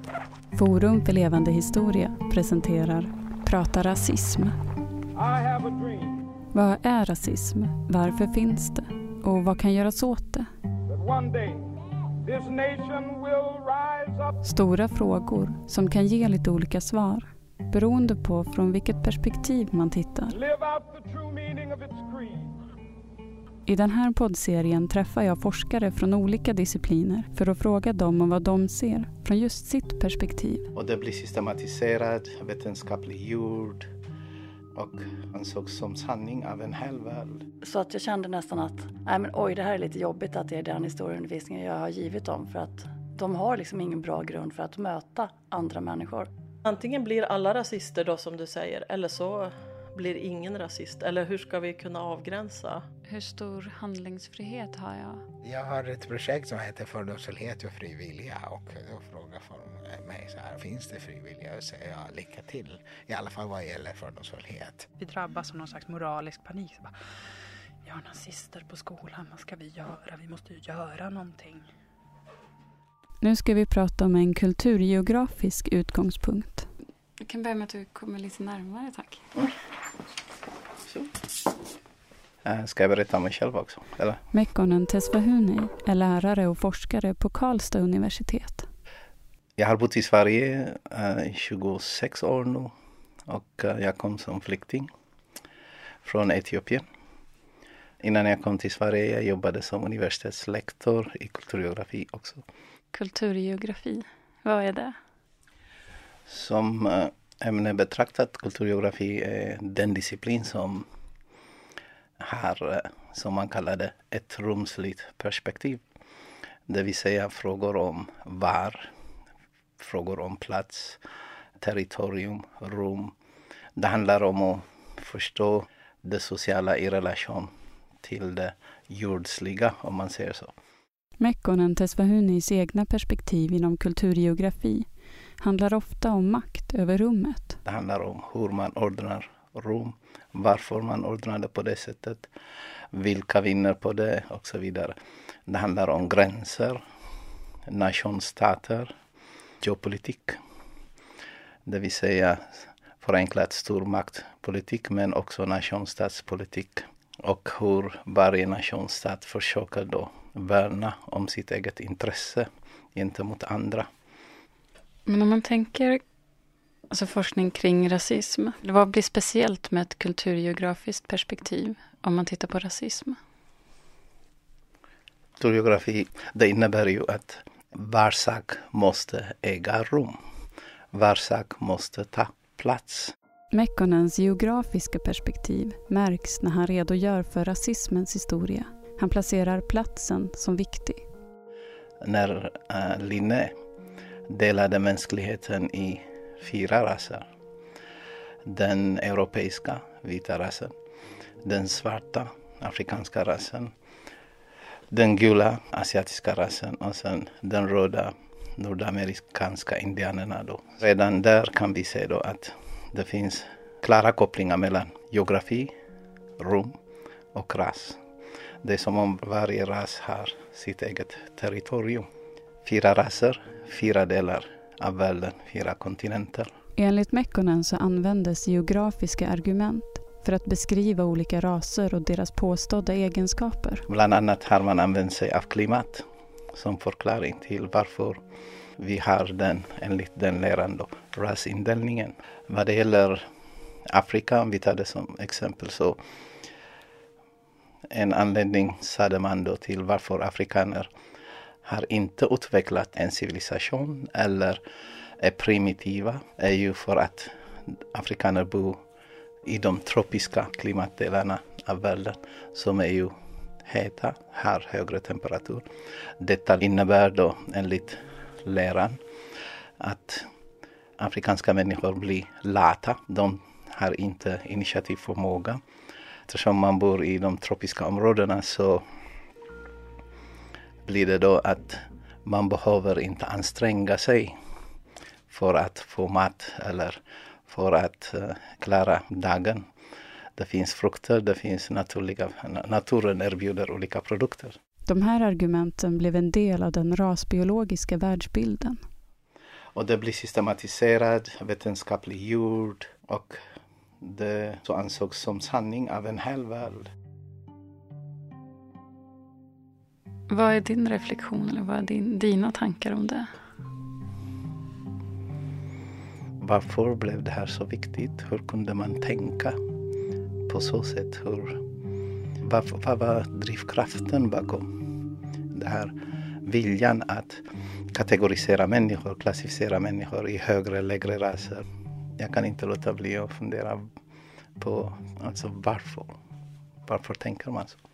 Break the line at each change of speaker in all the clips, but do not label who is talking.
Forum för levande historia presenterar Prata rasism. Vad är rasism? Varför finns det? Och vad kan göras åt det? Stora frågor som kan ge lite olika svar beroende på från vilket perspektiv man tittar. I den här poddserien träffar jag forskare från olika discipliner för att fråga dem om vad de ser från just sitt perspektiv.
Och det blir systematiserat, vetenskapliggjord och ansågs som sanning av en hel värld.
Så att jag kände nästan att det här är lite jobbigt att det är den historieundervisningen jag har givit dem, för att de har liksom ingen bra grund för att möta andra människor.
Antingen blir alla rasister då, som du säger, eller så blir ingen rasist. Eller hur ska vi kunna avgränsa?
Hur stor handlingsfrihet har jag?
Jag har ett projekt som heter Fördomsfullhet och frivilliga, och då frågar från mig så här: finns det frivilliga? Och säger jag lycka till, i alla fall vad gäller fördomsfullhet.
Vi drabbas av någon slags moralisk panik. Så bara, jag har nazister på skolan, vad ska vi göra? Vi måste ju göra någonting.
Nu ska vi prata om en kulturgeografisk utgångspunkt.
Jag kan börja med att du kommer lite närmare, tack.
Ska jag berätta om mig själv också? Eller?
Mekkonen Tesfahuni är lärare och forskare på Karlstad universitet.
Jag har bott i Sverige i 26 år nu, och jag kom som flykting från Etiopien. Innan jag kom till Sverige jag jobbade som universitetslektor i kulturgeografi också.
Kulturgeografi, vad är det?
Som ämne betraktat, kulturgeografi är den disciplin som har, som man kallar det, ett rumsligt perspektiv. Det vill säga frågor om var, frågor om plats, territorium, rum. Det handlar om att förstå det sociala i relation till det jordsliga, om man säger så.
Mekkonen Tesfahunis egna perspektiv inom kulturgeografi handlar ofta om makt över rummet.
Det handlar om hur man ordnar rum, varför man ordnar det på det sättet, vilka vinner på det och så vidare. Det handlar om gränser, nationstater, geopolitik. Det vill säga förenklat stormaktpolitik, men också nationstatspolitik. Och hur varje nationsstat försöker då värna om sitt eget intresse gentemot andra.
Men om man tänker forskning kring rasism, vad blir speciellt med ett kulturgeografiskt perspektiv om man tittar på rasism?
Kulturgeografi, det innebär ju att var sak måste äga rum. Var sak måste ta plats.
Mekkonens geografiska perspektiv märks när han redogör för rasismens historia. Han placerar platsen som viktig.
När Linné delade mänskligheten i 4 raser. Den europeiska vita rasen, den svarta afrikanska rasen, den gula asiatiska rasen och sen den röda nordamerikanska indianerna då. Redan där kan vi se då att det finns klara kopplingar mellan geografi, rum och ras. Det är som om varje ras har sitt eget territorium. 4 raser, 4 delar av världen, 4 kontinenter.
Enligt Mekkonen så användes geografiska argument för att beskriva olika raser och deras påstådda egenskaper.
Bland annat har man använt sig av klimat som förklaring till varför vi har den, enligt den läran då, rasindelningen. Vad det gäller Afrika, om vi tar det som exempel, så en anledning sade man då till varför afrikaner har inte utvecklat en civilisation eller är primitiva, är ju för att afrikaner bor i de tropiska klimatdelarna av världen som är ju heta, har högre temperatur. Detta innebär då enligt läran att afrikanska människor blir lata. De har inte initiativförmåga. Eftersom man bor i de tropiska områdena så blir det då att man behöver inte anstränga sig för att få mat eller för att klara dagen. Det finns frukter, det finns naturen erbjuder olika produkter.
De här argumenten blev en del av den rasbiologiska världsbilden.
Och det blir systematiserat, vetenskapligt gjort och det så ansågs som sanning av en hel värld.
Vad är din reflektion eller vad är dina tankar om det?
Varför blev det här så viktigt? Hur kunde man tänka på så sätt? Vad var drivkraften bakom det här viljan att kategorisera människor, klassificera människor i högre och lägre raser? Jag kan inte låta bli att fundera på alltså varför. Varför tänker man så?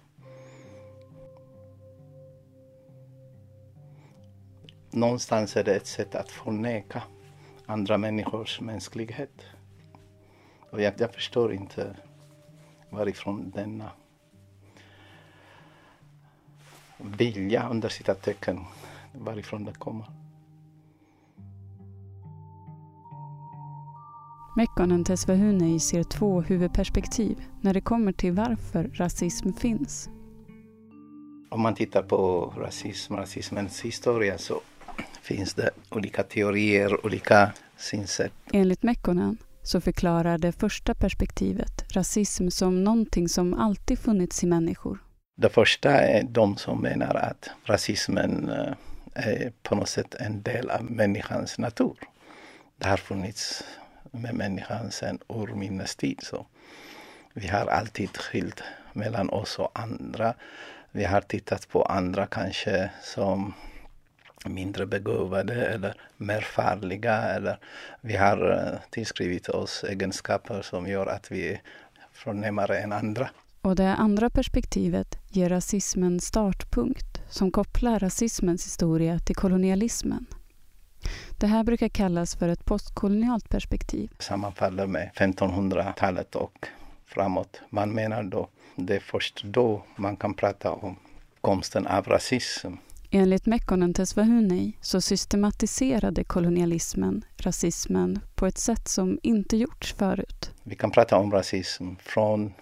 Någonstans är det ett sätt att förneka andra människors mänsklighet. Och jag förstår inte varifrån denna vilja under citattecken, varifrån det kommer.
Mekkonen Tesfahuney ser 2 huvudperspektiv när det kommer till varför rasism finns.
Om man tittar på rasismens historia så finns det olika teorier, olika synsätt.
Enligt Mekkonen så förklarar det första perspektivet rasism som någonting som alltid funnits i människor.
Det första är de som menar att rasismen är på något sätt en del av människans natur. Det har funnits med människan sedan urminnes tid. Så vi har alltid skilt mellan oss och andra. Vi har tittat på andra kanske som mindre begåvade eller mer farliga. Eller vi har tillskrivit oss egenskaper som gör att vi är förnämare än andra.
Och det andra perspektivet ger rasismen startpunkt som kopplar rasismens historia till kolonialismen. Det här brukar kallas för ett postkolonialt perspektiv.
Sammanfaller med 1500-talet och framåt. Man menar då, det är först då man kan prata om komsten av rasism.
Enligt Mekkonen Tesfahuney så systematiserade kolonialismen rasismen på ett sätt som inte gjorts förut.
Vi kan prata om rasism från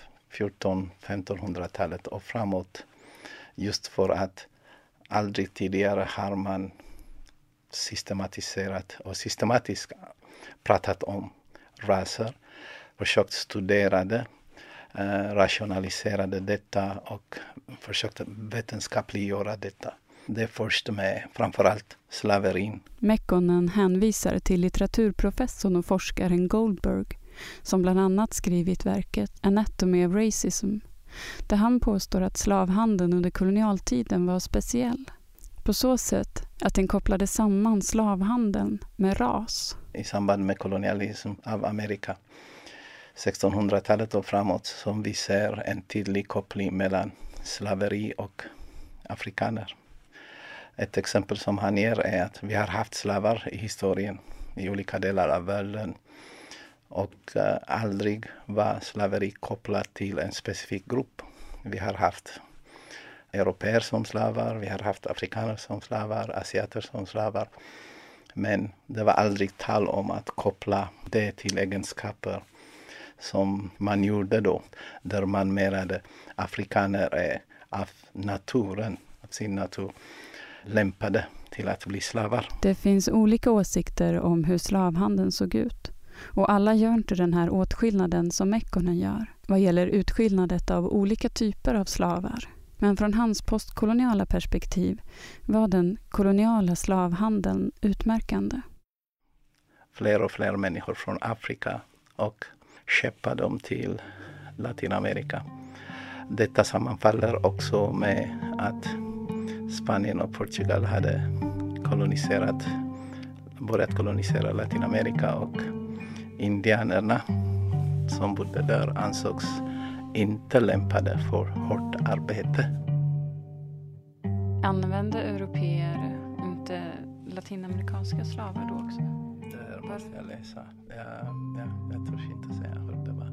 1400-1500-talet och framåt just för att aldrig tidigare har man systematiserat och systematiskt pratat om raser, försökt studera det, rationaliserade detta och försökt vetenskapliggöra detta. Det är först med framförallt slaverin.
Mekkonen hänvisar till litteraturprofessorn och forskaren Goldberg som bland annat skrivit verket Anatomy of Racism, där han påstår att slavhandeln under kolonialtiden var speciell. På så sätt att den kopplade samman slavhandeln med ras.
I samband med kolonialism av Amerika, 1600-talet och framåt, som vi ser en tydlig koppling mellan slaveri och afrikaner. Ett exempel som han ger är att vi har haft slavar i historien i olika delar av världen. Och aldrig var slaveri kopplat till en specifik grupp. Vi har haft europeer som slavar, vi har haft afrikaner som slavar, asiater som slavar. Men det var aldrig tal om att koppla det till egenskaper som man gjorde då. Där man menade afrikaner är av naturen, av sin natur, lämpade till att bli slavar.
Det finns olika åsikter om hur slavhandeln såg ut. Och alla gör inte den här åtskillnaden som Mekkonen gör vad gäller utskillnadet av olika typer av slavar. Men från hans postkoloniala perspektiv var den koloniala slavhandeln utmärkande.
Fler och fler människor från Afrika och skeppade dem till Latinamerika. Detta sammanfaller också med att Spanien och Portugal hade börjat kolonisera Latinamerika och indianerna som bodde där ansågs inte lämpade för hårt arbete.
Använde europeer inte latinamerikanska slavar då också?
Det måste jag läsa. Jag tror inte säga hur det var.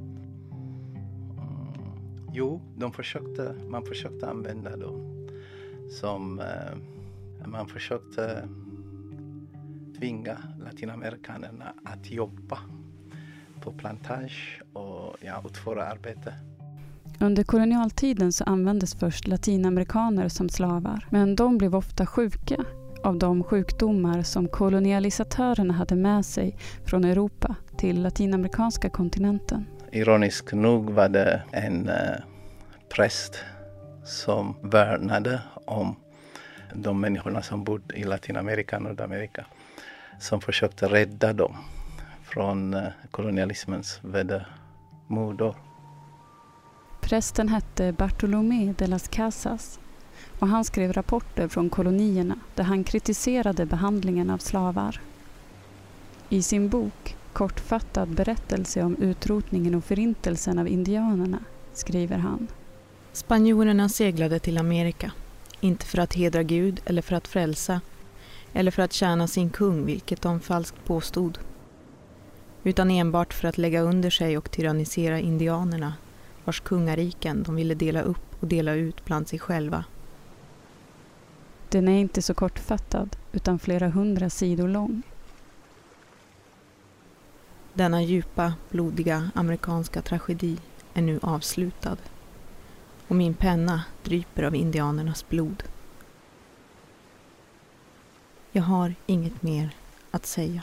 Jo, man försökte använda dem som man försökte tvinga latinamerikanerna att jobba på plantage och utföra arbete.
Under kolonialtiden så användes först latinamerikaner som slavar, men de blev ofta sjuka av de sjukdomar som kolonialisatörerna hade med sig från Europa till latinamerikanska kontinenten.
Ironiskt nog var det en präst som värnade om de människorna som bodde i Latinamerika och Nordamerika, som försökte rädda dem från kolonialismens vedermodor.
Prästen hette Bartolomé de las Casas och han skrev rapporter från kolonierna där han kritiserade behandlingen av slavar. I sin bok Kortfattad berättelse om utrotningen och förintelsen av indianerna skriver han:
Spanjorerna seglade till Amerika, inte för att hedra Gud eller för att frälsa, eller för att tjäna sin kung, vilket de falskt påstod, utan enbart för att lägga under sig och tyrannisera indianerna, vars kungariken de ville dela upp och dela ut bland sig själva.
Den är inte så kortfattad utan flera 100 sidor lång.
Denna djupa, blodiga amerikanska tragedi är nu avslutad och min penna dryper av indianernas blod. Jag har inget mer att säga.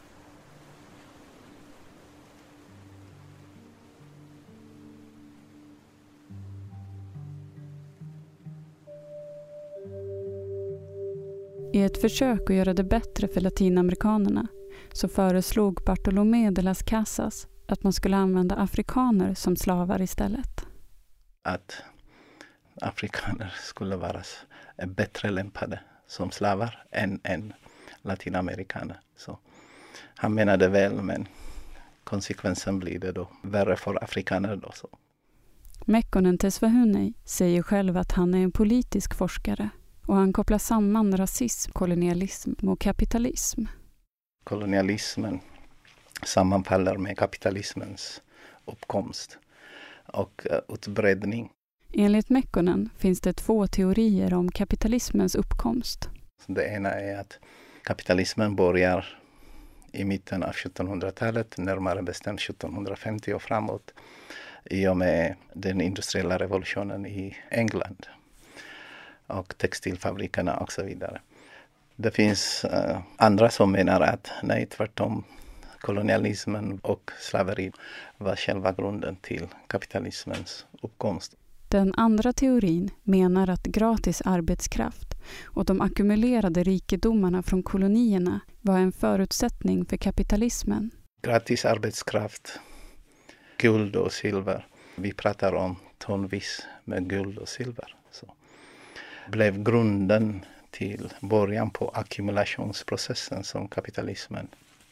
I ett försök att göra det bättre för latinamerikanerna så föreslog Bartolomé de las Casas att man skulle använda afrikaner som slavar istället.
Att afrikaner skulle vara bättre lämpade som slavar än latinamerikaner. Så han menade väl, men konsekvensen blir det då värre för afrikaner då. Så.
Mekonnen Tesfahuney säger själv att han är en politisk forskare och han kopplar samman rasism, kolonialism och kapitalism.
Kolonialismen sammanfaller med kapitalismens uppkomst och utbredning.
Enligt Mekonnen finns det 2 teorier om kapitalismens uppkomst.
Det ena är att kapitalismen börjar i mitten av 1700-talet, närmare bestämt 1750 och framåt, i och med den industriella revolutionen i England och textilfabrikerna och så vidare. Det finns andra som menar att nej, tvärtom, kolonialismen och slaveri var själva grunden till kapitalismens uppkomst.
Den andra teorin menar att gratis arbetskraft och de ackumulerade rikedomarna från kolonierna var en förutsättning för kapitalismen.
Gratis arbetskraft, guld och silver. Vi pratar om tonvis med guld och silver. Så blev grunden till början på ackumulationsprocessen som kapitalismen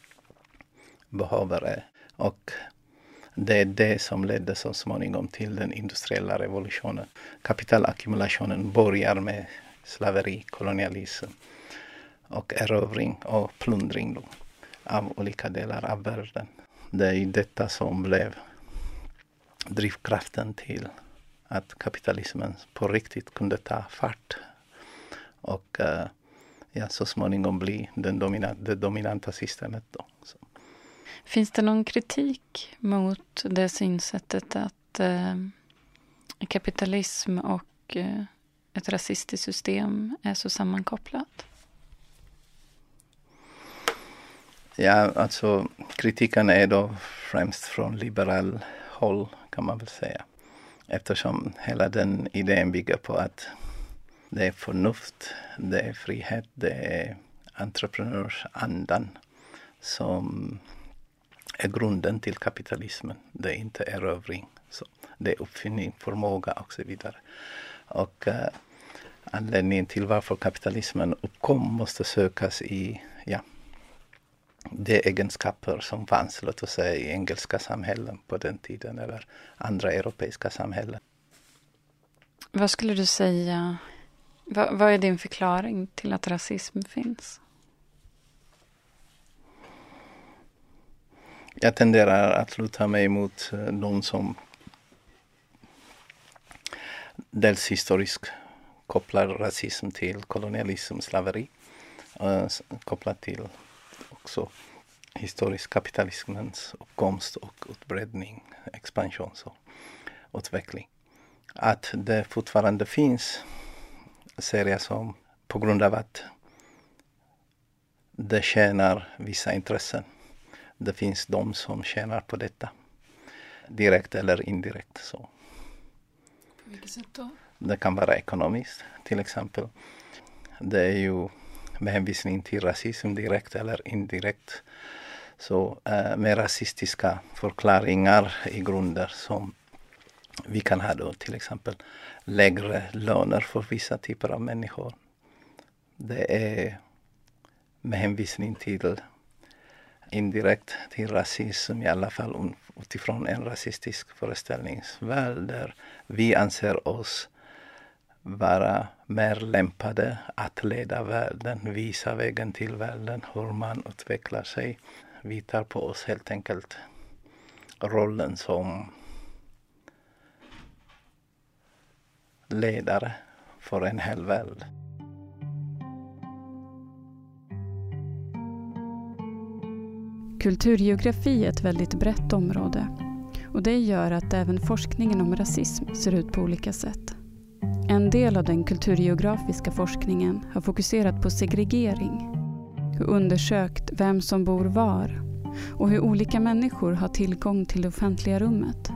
behöver. Och det är det som ledde så småningom till den industriella revolutionen. Kapitalackumulationen börjar med slaveri, kolonialism och erövring och plundring då, av olika delar av världen. Det är detta som blev drivkraften till att kapitalismen på riktigt kunde ta fart och så småningom bli det dominanta systemet då. Så.
Finns det någon kritik mot det synsättet att kapitalism och ett rasistiskt system är så sammankopplat?
Ja, alltså kritiken är då främst från liberal håll kan man väl säga. Eftersom hela den idén bygger på att det är förnuft, det är frihet, det är entreprenörsandan som är grunden till kapitalismen. Det är inte erövring. Så det är uppfinning, förmåga och så vidare. Och anledningen till varför kapitalismen uppkom måste sökas i de egenskaper som fanns, låt oss säga, i engelska samhällen på den tiden eller andra europeiska samhällen.
Vad skulle du säga, vad är din förklaring till att rasism finns?
Jag tenderar att luta mig mot de som dels historiskt kopplar rasism till kolonialism, slaveri, kopplat till också historisk kapitalismens uppkomst och utbredning, expansion och utveckling. Att det fortfarande finns ser jag som på grund av att det tjänar vissa intressen. Det finns de som tjänar på detta. Direkt eller indirekt. Så.
På vilket sätt då?
Det kan vara ekonomiskt till exempel. Det är ju med hänvisning till rasism direkt eller indirekt. Så med rasistiska förklaringar i grunder som vi kan ha då till exempel lägre löner för vissa typer av människor. Det är med hänvisning till indirekt till rasism, i alla fall utifrån en rasistisk föreställningsvärld där vi anser oss vara mer lämpade att leda världen, visa vägen till världen, hur man utvecklar sig. Vi tar på oss helt enkelt rollen som ledare för en hel värld.
Kulturgeografi är ett väldigt brett område och det gör att även forskningen om rasism ser ut på olika sätt. En del av den kulturgeografiska forskningen har fokuserat på segregering och undersökt vem som bor var och hur olika människor har tillgång till det offentliga rummet.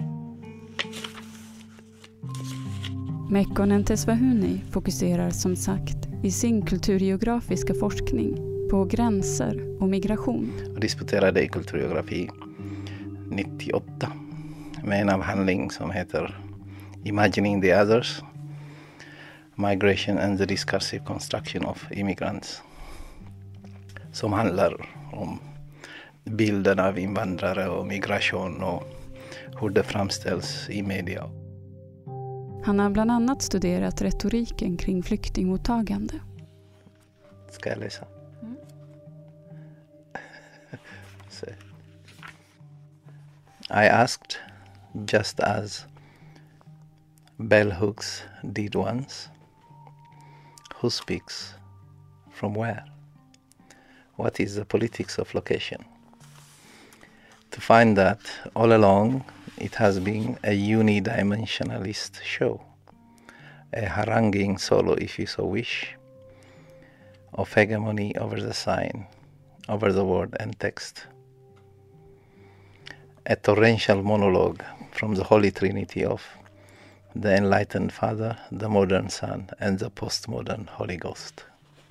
Mekkonen Tesfahuni fokuserar som sagt i sin kulturgeografiska forskning på gränser och migration.
Jag disputerade i kulturgeografi 98 med en avhandling som heter Imagining the Others, Migration and the Discursive Construction of Immigrants, som handlar om bilden av invandrare och migration och hur det framställs i media.
Han har bland annat studerat retoriken kring flyktingmottagande.
Ska jag läsa? I asked, just as bell hooks did once, who speaks from where? What is the politics of location? To find that all along it has been a unidimensionalist show, a haranguing solo, if you so wish, of hegemony over the sign, over the word and text. A torrential monologue from the Holy Trinity of the enlightened Father, the modern Son and the postmodern Holy Ghost.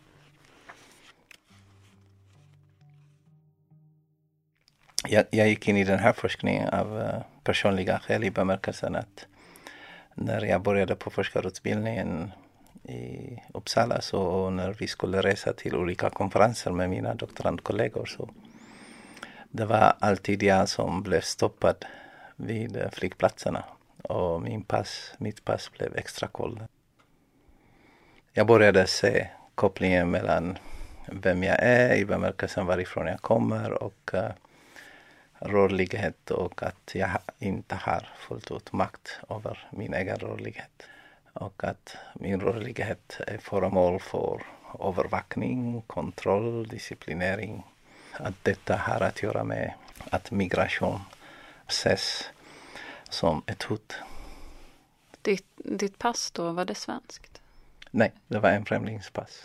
Jag gick in i den här forskningen av personliga skäl i bemärkelsen att när jag började på forskarutbildningen i Uppsala så när vi skulle resa till olika konferenser med mina doktorandkollegor så det var alltid jag som blev stoppad vid flygplatserna och mitt pass blev extra koll. Jag började se kopplingen mellan vem jag är i bemärkelsen varifrån jag kommer och rörlighet och att jag inte har fullt ut makt över min egen rörlighet. Och att min rörlighet är föremål för övervakning, kontroll, disciplinering. Att detta har att göra med att migration ses som ett hot.
Ditt pass då, var det svenskt?
Nej, det var en främlingspass.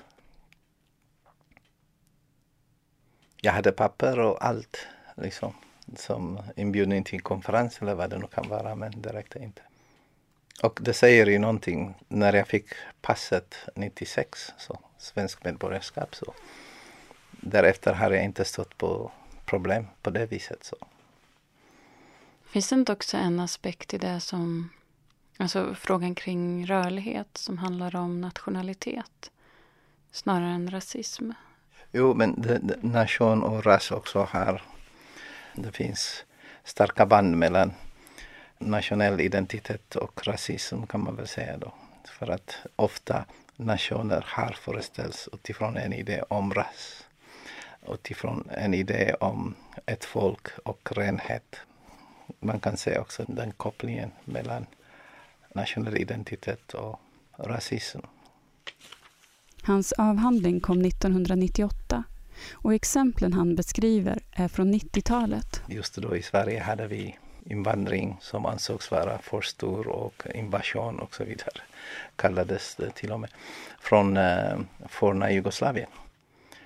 Jag hade papper och allt liksom, som inbjudning till konferens eller vad det nu kan vara, men det räckte inte. Och det säger ju någonting, när jag fick passet 96, så svensk medborgarskap, så därefter har jag inte stått på problem på det viset. Så.
Finns det inte också en aspekt i det som, alltså frågan kring rörlighet som handlar om nationalitet snarare än rasism?
Jo, men nation och ras också har, det finns starka band mellan nationell identitet och rasism kan man väl säga då. För att ofta nationer har föreställs utifrån en idé om ras. Utifrån en idé om ett folk och renhet. Man kan se också den kopplingen mellan nationell identitet och rasism.
Hans avhandling kom 1998 och exemplen han beskriver är från 90-talet.
Just då i Sverige hade vi invandring som ansågs vara för stor och invasion och så vidare. Kallades det till och med. Från forna Jugoslavien.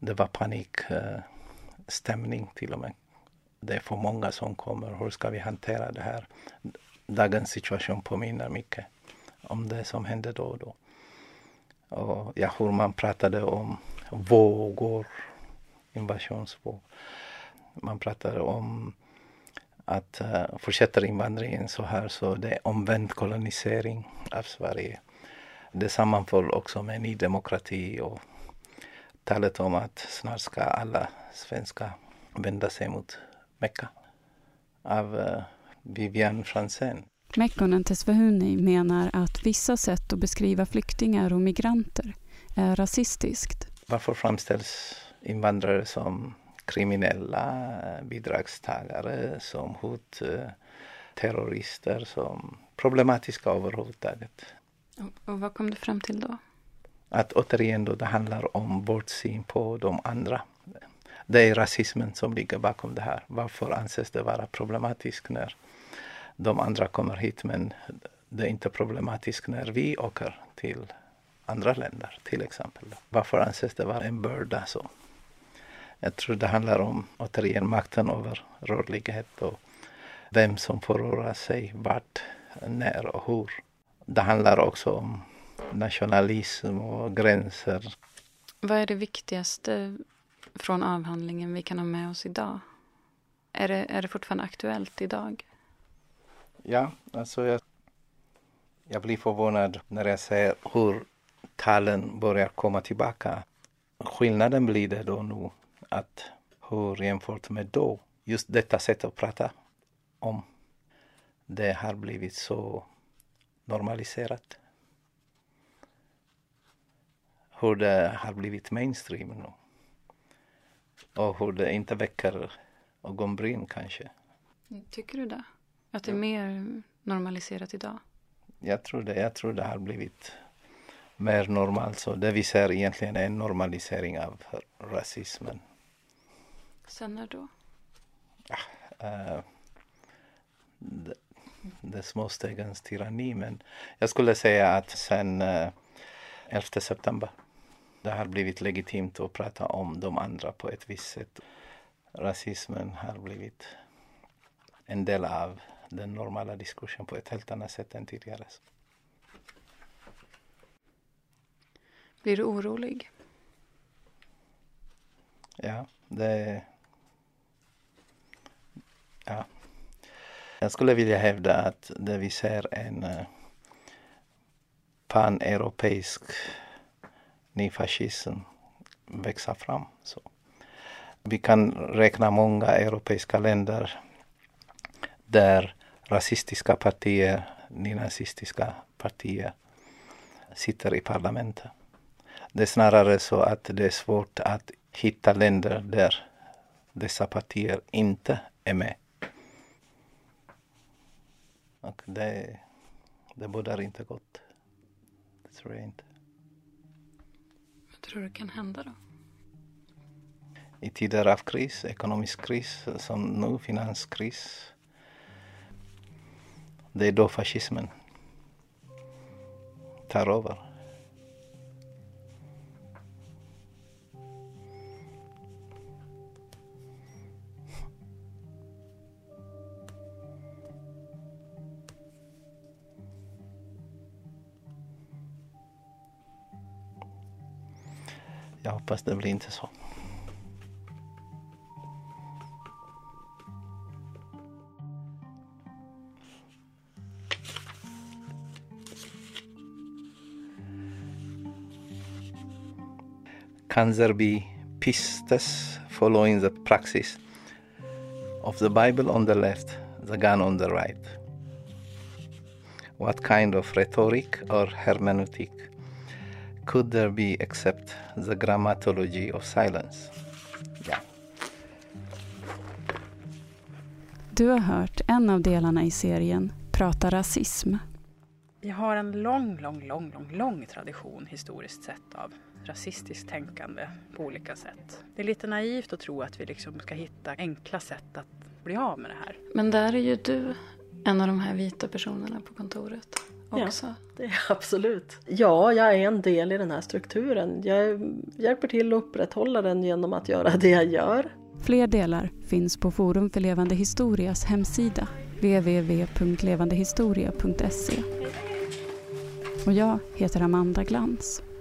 Det var panikstämning till och med. Det är för många som kommer. Hur ska vi hantera det här? Dagens situation påminner mycket om det som hände då och då. Och ja, hur man pratade om vågor, invasionsvåg. Man pratade om att fortsätter invandringen så här, så det är omvänd kolonisering av Sverige. Det sammanföll också med ny demokrati och talet om att snart ska alla svenskar vända sig mot Mecka av Vivian Franzén.
Mekkonen Tesfahuni menar att vissa sätt att beskriva flyktingar och migranter är rasistiskt.
Varför framställs invandrare som kriminella, bidragstagare, som hot, terrorister, som problematiska överhuvudtaget?
Och vad kom du fram till då?
Att återigen då det handlar om bortsyn på de andra. Det är rasismen som ligger bakom det här. Varför anses det vara problematiskt när de andra kommer hit, men det är inte problematiskt när vi åker till andra länder till exempel. Varför anses det vara en börda så? Jag tror det handlar om återigen makten över rörlighet och vem som får röra sig, vart, när och hur. Det handlar också om nationalism och gränser.
Vad är det viktigaste från avhandlingen vi kan ha med oss idag? Är det fortfarande aktuellt idag?
Ja, alltså jag blir förvånad när jag ser hur talen börjar komma tillbaka. Skillnaden blir det då nu att hur jämfört med då, just detta sätt att prata om, det har blivit så normaliserat. Hur det har blivit mainstream nu. Och hur det inte väcker ögonbryn kanske.
Tycker du det? Att det är mer normaliserat idag?
Jag tror det har blivit mer normalt. Så det vi ser egentligen är en normalisering av rasismen.
Sen när då?
Det små stegens tyranni. Men jag skulle säga att sen 11 september det har blivit legitimt att prata om de andra på ett visst sätt. Rasismen har blivit en del av den normala diskussionen på ett helt annat sätt än tidigare.
Blir du orolig?
Ja, jag skulle vilja hävda att det vi ser en pan-europeisk nyfascism växa fram. Så vi kan räkna många europeiska länder där rasistiska partier, nynazistiska partier sitter i parlamentet. Det är snarare så att det är svårt att hitta länder där dessa partier inte är med. Och det bådar inte gott. Det tror jag inte.
Vad tror du kan hända då?
I tider av kris, ekonomisk kris, som nu, finanskris, det är då fascismen tar över. Jag hoppas det blir inte så. Can there be pistes following the praxis of the Bible on the left, the gun on the right? What kind of rhetoric or hermeneutic could there be except the grammatology of silence? Yeah.
Du har hört en av delarna i serien Prata rasism.
Vi har en lång tradition historiskt sett av rasistiskt tänkande på olika sätt. Det är lite naivt att tro att vi liksom ska hitta enkla sätt att bli av med det här.
Men där är ju du en av de här vita personerna på kontoret. också?
Ja, det är absolut. Ja, jag är en del i den här strukturen. Jag hjälper till att upprätthålla den genom att göra det jag gör.
Fler delar finns på Forum för levande historias hemsida www.levandehistoria.se. Och jag heter Amanda Glans.